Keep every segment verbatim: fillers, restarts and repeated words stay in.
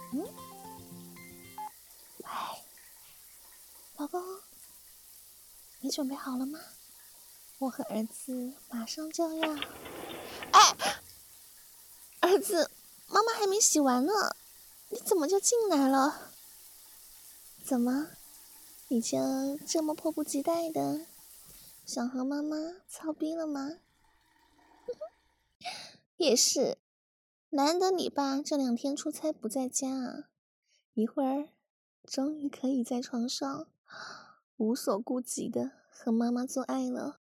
嗯，喂，老公，你准备好了吗？我和儿子马上就要……哎，儿子，妈妈还没洗完呢，你怎么就进来了？怎么，你就这么迫不及待的想和妈妈操逼了吗？也是，难得你爸这两天出差不在家啊，一会儿终于可以在床上无所顾忌的和妈妈做爱了。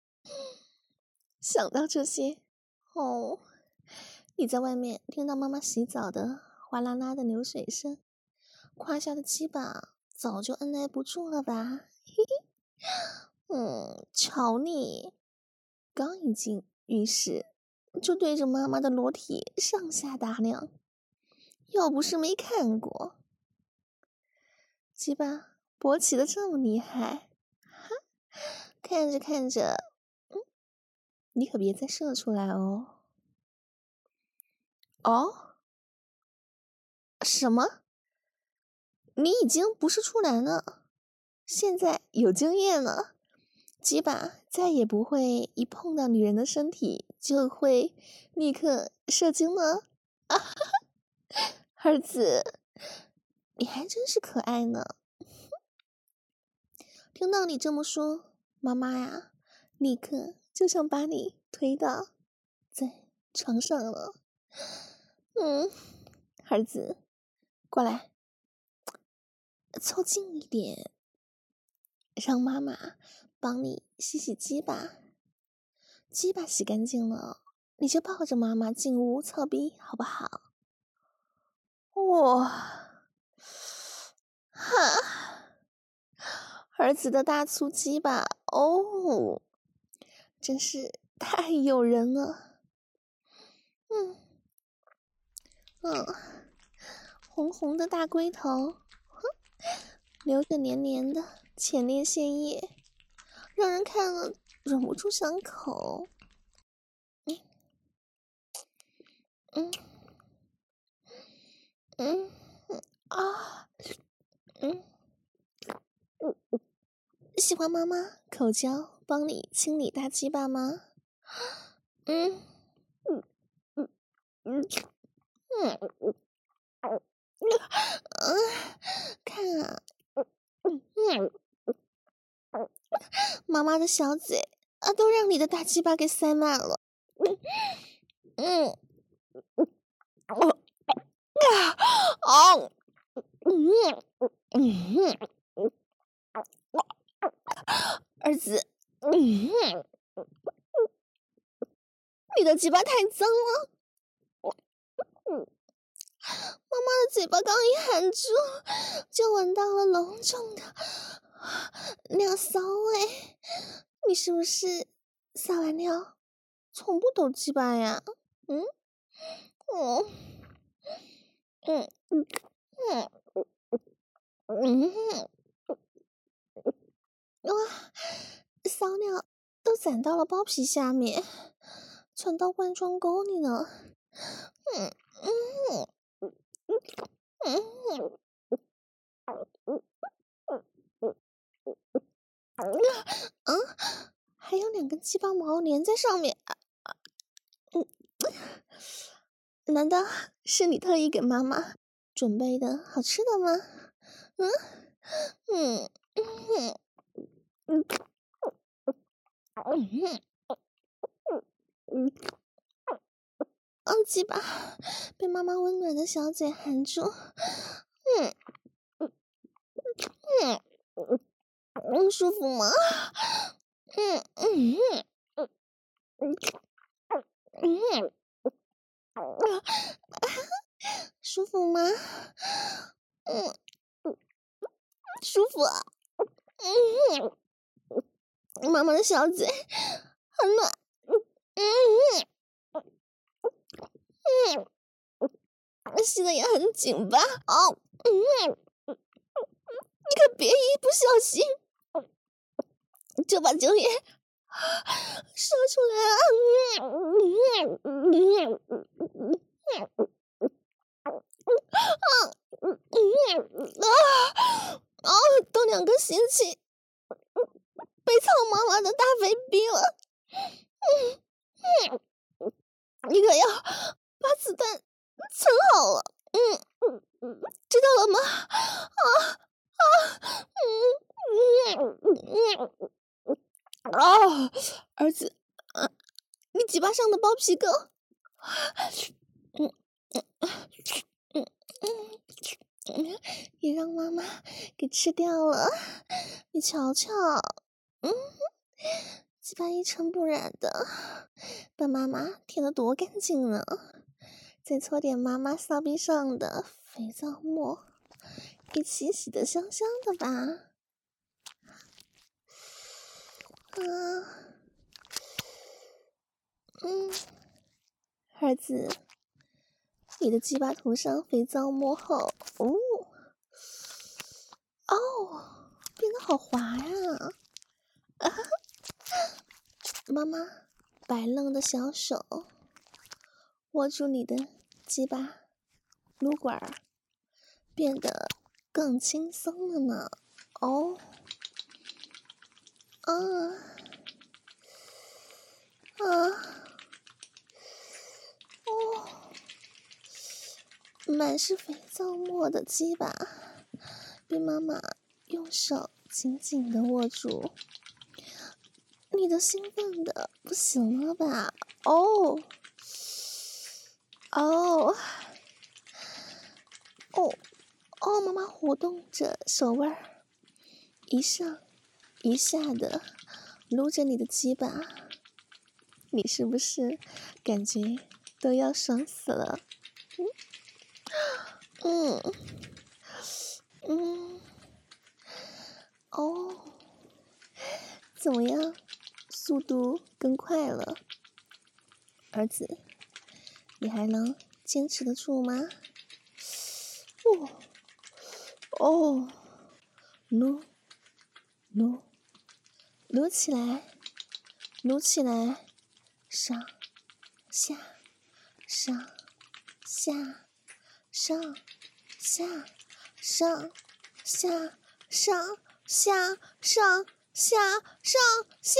想到这些，哦，你在外面听到妈妈洗澡的哗啦啦的流水声，胯下的鸡巴早就按耐不住了吧？嘿嘿，嗯，瞧你，刚一进浴室就对着妈妈的裸体上下打量，要不是没看过，鸡巴勃起的这么厉害，哈，看着看着，嗯，你可别再射出来哦。哦？什么？你已经不是处男了，现在有经验了，鸡巴再也不会一碰到女人的身体就会立刻射精了。啊哈哈，儿子，你还真是可爱呢。听到你这么说，妈妈呀，立刻就想把你推倒在床上了。嗯，儿子，过来，凑近一点，让妈妈帮你洗洗鸡巴。鸡巴洗干净了，你就抱着妈妈进屋操逼，好不好？哇，哈，儿子的大粗鸡巴哦，真是太诱人了。嗯嗯，红红的大龟头，流着黏黏的前列腺液，让人看了忍不住想口。嗯嗯嗯啊嗯嗯，喜欢妈妈口交帮你清理大鸡巴吗？嗯嗯嗯嗯嗯嗯嗯，看啊，嗯嗯，妈妈的小嘴啊，都让你的大鸡巴给塞满了。嗯嗯，哦啊哦，嗯嗯嗯，儿子，嗯，你的鸡巴太脏了。嗯，妈妈的嘴巴刚一含住，就闻到了浓重的尿骚味。你是不是撒完尿从不抖鸡巴呀？嗯，哦，嗯嗯嗯嗯，哇，骚尿都攒到了包皮下面，传到冠状沟里呢。嗯嗯嗯嗯嗯嗯，还有两根鸡巴毛连在上面。嗯，难道是你特意给妈妈准备的好吃的吗？嗯嗯嗯嗯嗯嗯，哦，鸡巴被妈妈温暖的小嘴含住。嗯嗯嗯嗯，舒服吗？嗯嗯嗯嗯嗯嗯，舒服吗？嗯嗯，舒服啊。嗯嗯，妈妈的小嘴很暖。嗯嗯嗯，吸的也很紧吧？哦，嗯，你可别一不小心就把精液说出来啊！嗯嗯嗯嗯嗯嗯嗯嗯么心情被操妈妈的大肥逼了。嗯嗯，你可要把子弹存好了。嗯嗯嗯，知道了吗？啊啊嗯嗯嗯嗯啊，儿子，啊，你鸡巴上的包皮垢，嗯嗯嗯嗯嗯，也让妈妈给吃掉了。你瞧瞧，嗯，鸡巴一尘不染的，把妈妈舔得多干净呢。再搓点妈妈骚逼上的肥皂沫，一起洗得香香的吧。啊，嗯，儿子，你的鸡巴涂上肥皂沫后，哦，哦，变得好滑呀！啊，妈妈白嫩的小手握住你的鸡巴撸管儿，变得更轻松了呢。哦，啊啊哦，满是肥皂沫的鸡巴被妈妈用手紧紧的握住，你都兴奋的不行了吧？哦哦哦哦，妈妈活动着手腕儿，一上一下的撸着你的鸡巴，你是不是感觉都要爽死了？嗯嗯，哦，怎么样？速度更快了，儿子，你还能坚持得住吗？哦哦，撸撸撸起来，撸起来，上下上下上下上下上下上下上下，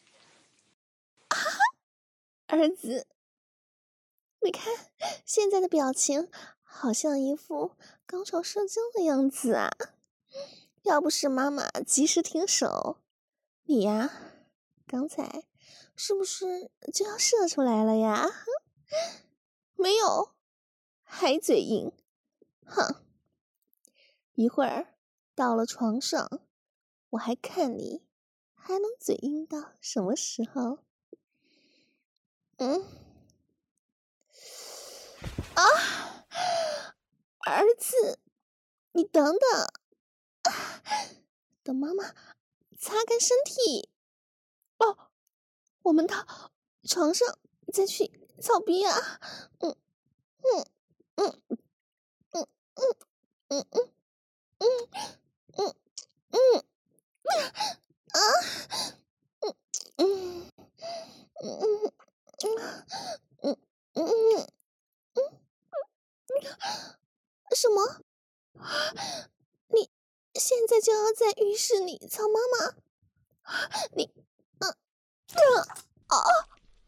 儿子，你看现在的表情，好像一副高潮射精的样子啊！要不是妈妈及时停手，你呀，刚才是不是就要射出来了呀？没有，还嘴硬，哼！一会儿到了床上，我还看你还能嘴硬到什么时候？嗯，啊，儿子，你等等，啊，等妈妈擦干身体。哦，我们到床上再去操逼啊！嗯嗯嗯嗯嗯嗯嗯嗯嗯嗯啊嗯嗯嗯嗯嗯嗯什么？你现在就要在浴室里操妈妈？你嗯嗯啊！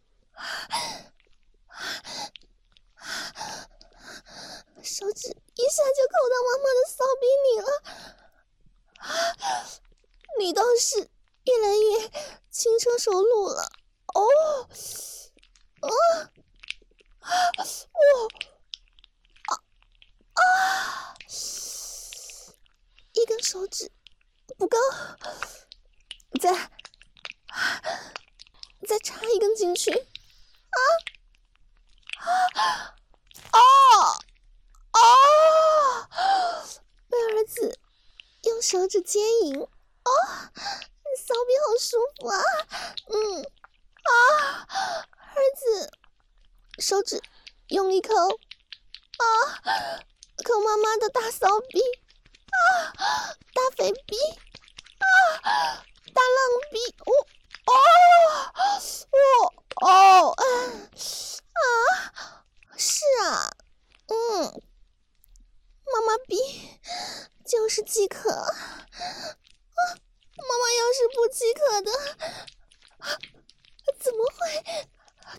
手指一下就扣到妈妈的骚逼里了，你倒是越来越轻车熟路了。哦，啊啊！我啊，一根手指不够，再再插一根进去。啊啊！哦哦，被儿子用手指接引，哦，你骚逼好舒服啊！嗯啊，儿子，手指用力抠啊，抠妈妈的大骚逼啊，大肥逼啊，大浪逼，哦哦哦哦，啊，是啊，嗯。妈妈逼就是饥渴啊！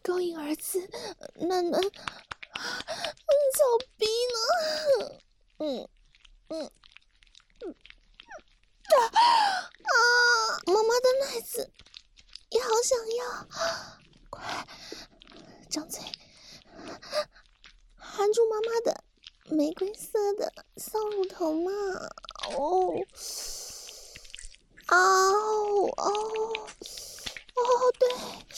勾引儿子嫩嫩小逼呢。嗯嗯啊，妈妈的奶子也好想要，快张嘴含住妈妈的玫瑰色的骚乳头嘛。哦哦哦哦，对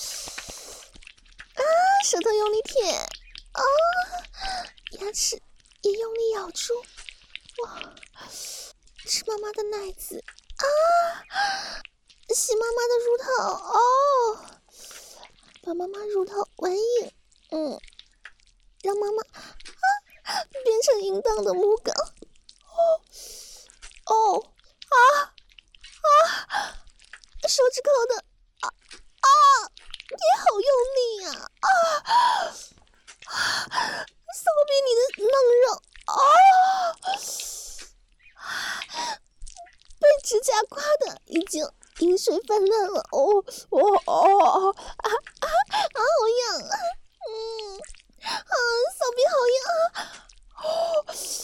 啊，舌头用力舔啊，牙齿也用力咬住，哇，吃妈妈的奶子啊，吸妈妈的乳头哦，把妈妈乳头玩瘾，嗯，让妈妈啊变成淫荡的母狗，哦哦啊啊，手指抠的啊啊，也好用力呀啊啊，骚逼你的嫩肉啊，被指甲刮的已经饮水泛滥了，哦哦哦啊啊啊，好痒啊，嗯啊，骚逼好痒啊，哦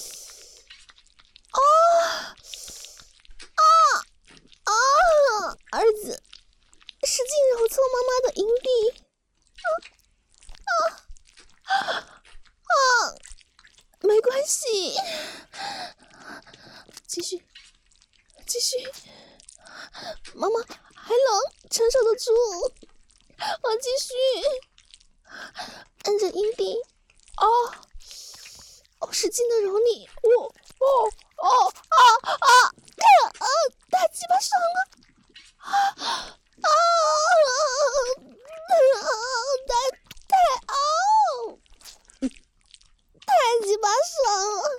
啊啊啊，儿子使劲揉搓妈妈的阴蒂，啊啊啊，没关系，继续继续，妈妈还冷，承受得住，我继续按着阴蒂，哦哦，使劲的揉你，哦哦哦啊啊啊，大鸡巴爽了，啊啊啊，太太哦，太鸡巴爽了，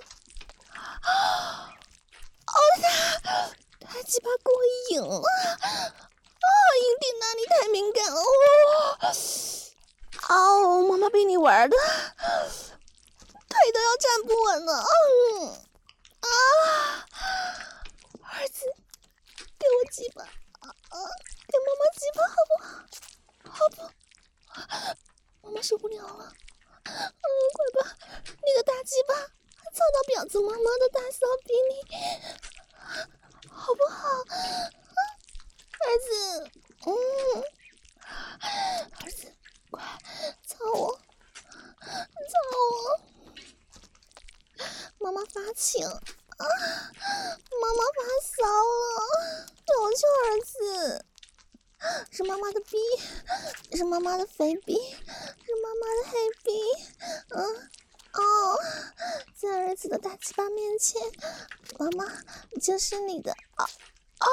哦太太鸡巴过瘾了，啊，阴蒂那里太敏感了，哦。哦，妈妈被你玩的腿都要站不稳了，嗯啊，儿子，给我鸡巴啊啊，给妈妈鸡巴好不好？好不，妈妈受不了了，嗯，快把你的大鸡巴操到婊子妈妈的大骚逼里，好不好？啊，儿子，嗯，儿子。快操我，操我！妈妈发情啊！妈妈发骚了，求求儿子！是妈妈的逼，是妈妈的肥逼，是妈妈的黑逼。嗯哦，在儿子的大鸡巴面前，妈妈就是你的啊啊！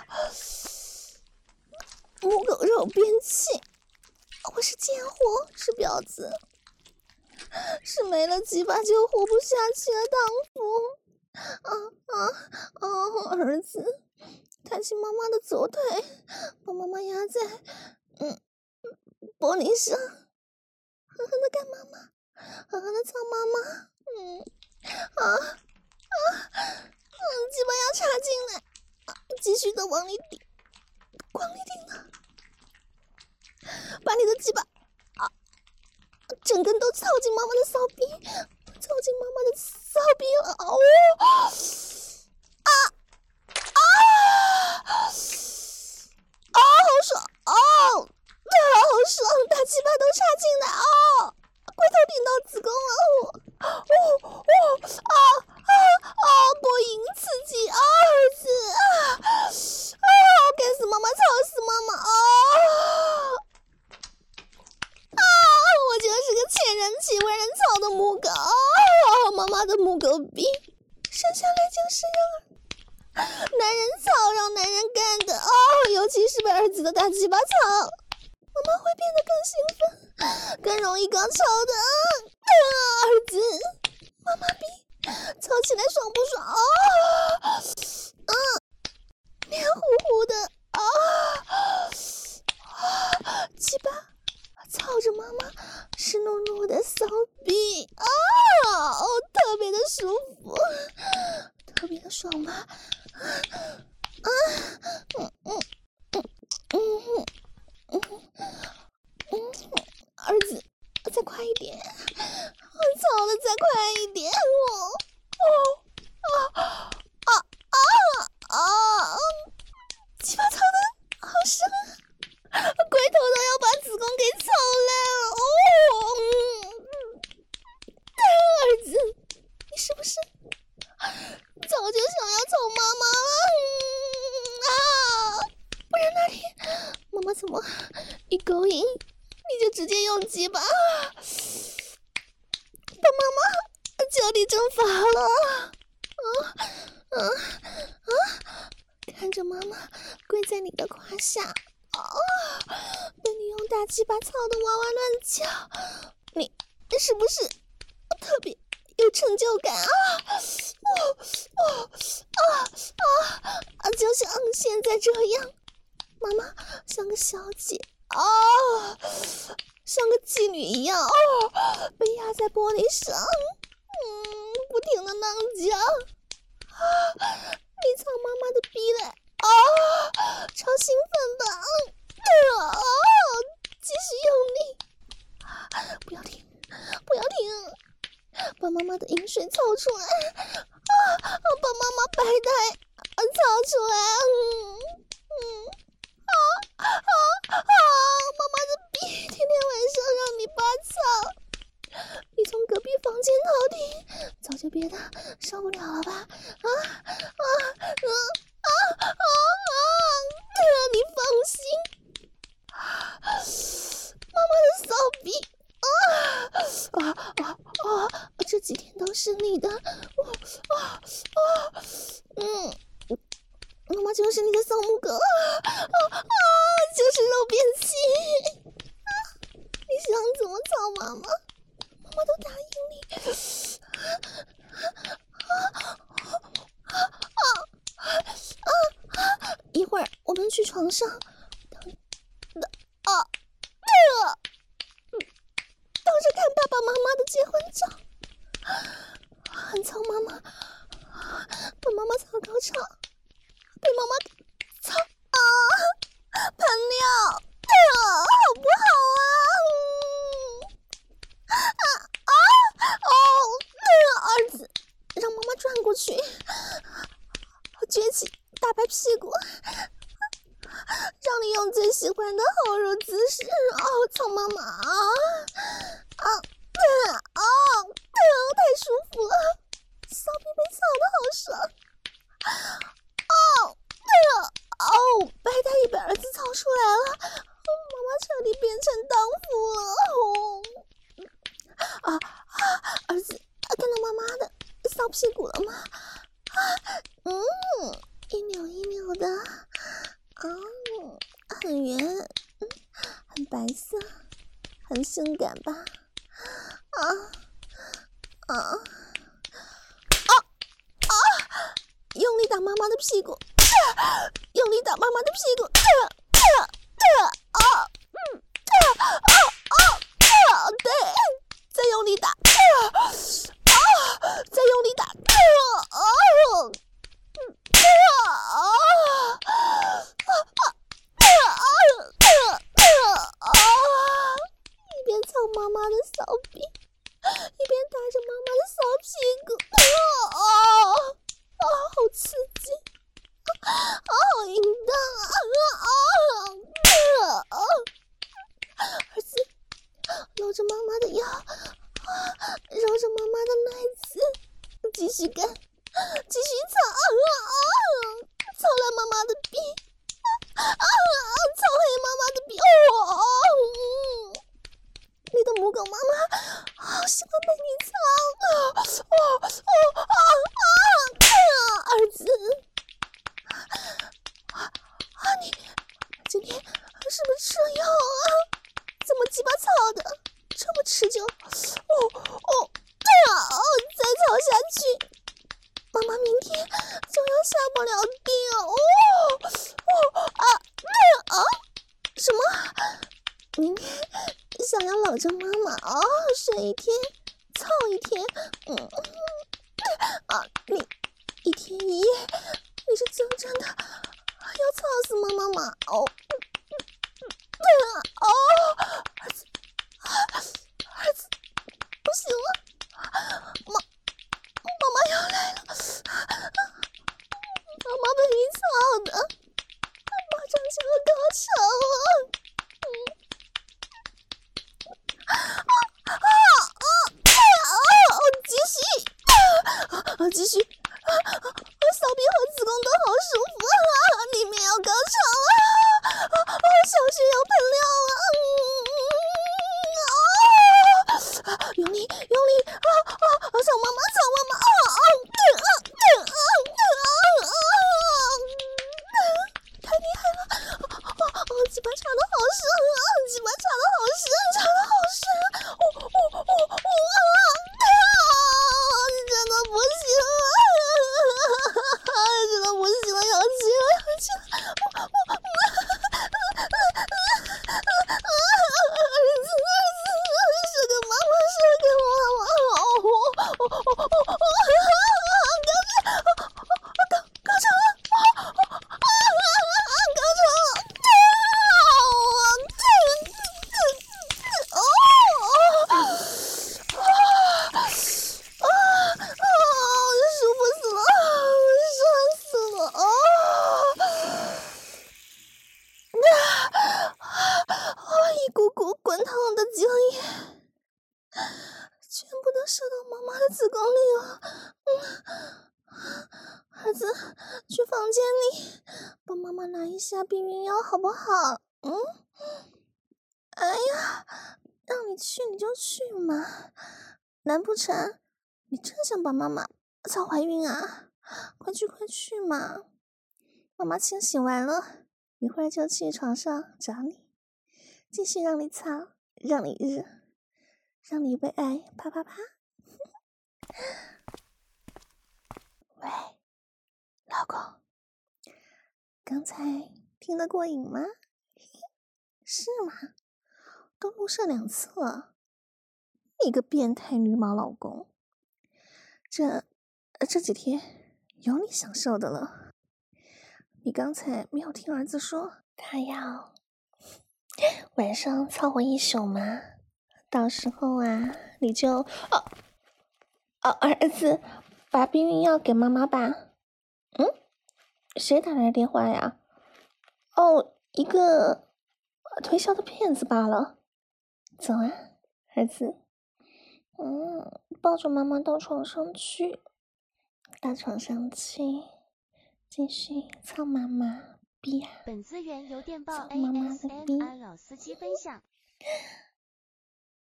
母狗肉边气。我是贱货，是婊子，是没了鸡巴就活不下去的荡妇。啊啊啊！儿子，抬起妈妈的左腿，把妈妈压在嗯玻璃上，狠狠的干妈妈，狠狠的操妈妈。嗯啊啊嗯，鸡巴要插进来，啊，继续的往里顶，往里顶啊！把你的鸡巴啊，整根都操进妈妈的骚逼，操进妈妈的骚逼了，哦啊啊啊，好爽哦，啊，好爽，大鸡巴都插进来哦，龟头顶到子宫了，哦哦哦啊啊啊，过瘾刺激啊，儿子啊啊，干死妈妈，操死妈妈啊！我就是个欠人妻为人操的母狗，哦，妈妈的母狗逼，生下来就是让男人操，让男人干的哦，尤其是被儿子的大鸡巴操，妈妈会变得更兴奋，更容易高潮的。啊，儿子，妈妈逼，操起来爽不爽？啊，嗯，黏糊糊的啊，啊，鸡巴。操着妈妈湿漉漉的骚逼啊，哦，特别的舒服，特别的爽吧？啊，嗯嗯嗯嗯嗯嗯，儿再快一点，我操的再快一点，我哦啊啊啊啊！鸡巴操的好深啊，龟头都要把子宫给操烂了哦！儿子，你是不是早就想要操妈妈了？嗯啊！不然那天妈妈怎么一勾引你就直接用鸡巴把妈妈就地正法了？啊啊啊！看着妈妈跪在你的胯下，啊，被你用大鸡巴操的哇哇乱叫，你是不是特别有成就感啊？哦哦啊啊啊！就像现在这样，妈妈像个小姐啊，像个妓女一样哦，被压在玻璃上，嗯，不停的浪叫啊！你操妈妈的逼嘞啊！超兴奋的，啊！继续用力，不要停，不要停！把妈妈的饮水凑出来啊！把妈妈白带啊凑出来，嗯嗯啊啊啊！妈妈的逼天天晚上让你拔草，你从隔壁房间逃离，早就憋得受不了了吧？啊啊啊啊啊啊！你放心，妈妈的骚逼！啊啊啊啊！这几天都是你的，啊啊啊！嗯，妈妈就是你的扫墓狗啊啊！就是肉便器啊！你想怎么操妈妈，妈妈都答应你。啊啊啊啊啊！一会儿我们去床上，等等啊！对了。等着看爸爸妈妈的结婚照，很操妈妈，把妈妈操高潮，被妈妈操啊，喷尿，啊，好不好啊？嗯、啊啊哦，儿子，让妈妈转过去，撅起大白屁股，让你用最喜欢的后入姿势哦，操妈妈啊！啊啊啊！太舒服了，骚逼被操的好爽！哦，对了，哦，白带也被儿子操出来了，哦，妈妈彻底变成荡妇了！哦，啊啊！儿子，看到妈妈的骚屁股了吗？啊，嗯，一扭一扭的，哦，很圆，嗯，很白色，很性感吧？啊啊啊啊！用力打妈妈的屁股，啊、用力打妈妈的屁股，啊啊啊啊嗯啊啊啊啊！对，再用力打，啊啊！再用力打，啊啊嗯啊啊啊啊啊啊！一边操妈妈的骚逼，一边打着妈妈的骚屁股，啊啊啊！好刺激，啊，好淫荡啊！啊啊！儿子搂着妈妈的腰，啊，揉着妈妈的奶子，继续干，继续操，啊啊！操烂妈妈的逼，啊啊！操黑妈妈的逼，哦哦！嗯，你的母狗妈妈好喜欢被你操，哦哦哦啊啊啊！儿子，啊啊你今天是不是吃了药啊？怎么鸡巴操的这么持久？哦哦，对啊，哦，再操下去，妈妈明天就要下不了地了。哦哦啊啊！什么？明天想要搂着妈妈哦，睡一天，操一天，嗯啊，你一天一夜，你是真正的要操死妈妈吗？哦，对啊，哦，儿子，儿子， 全部都射到妈妈的子宫里了。嗯，儿子，去房间里帮妈妈拿一下避孕药好不好？嗯，哎呀，让你去你就去嘛，难不成你真想把妈妈操怀孕啊？快去快去嘛！妈妈清洗完了，一会儿就去床上找你，继续让你操，让你日，让你为爱啪啪啪。喂，老公，刚才听得过瘾吗？是吗？都录射两次了，你个变态女毛老公，这这几天有你享受的了。你刚才没有听儿子说他要晚上操我一宿吗？到时候啊，你就哦哦，儿子，把避孕药给妈妈吧。嗯，谁打来的电话呀？哦，一个推销的骗子罢了。走啊，儿子。嗯，抱着妈妈到床上去，到床上去，继续操妈妈逼啊！ 本资源由电报操妈妈的逼！ A S M R 老司机分享。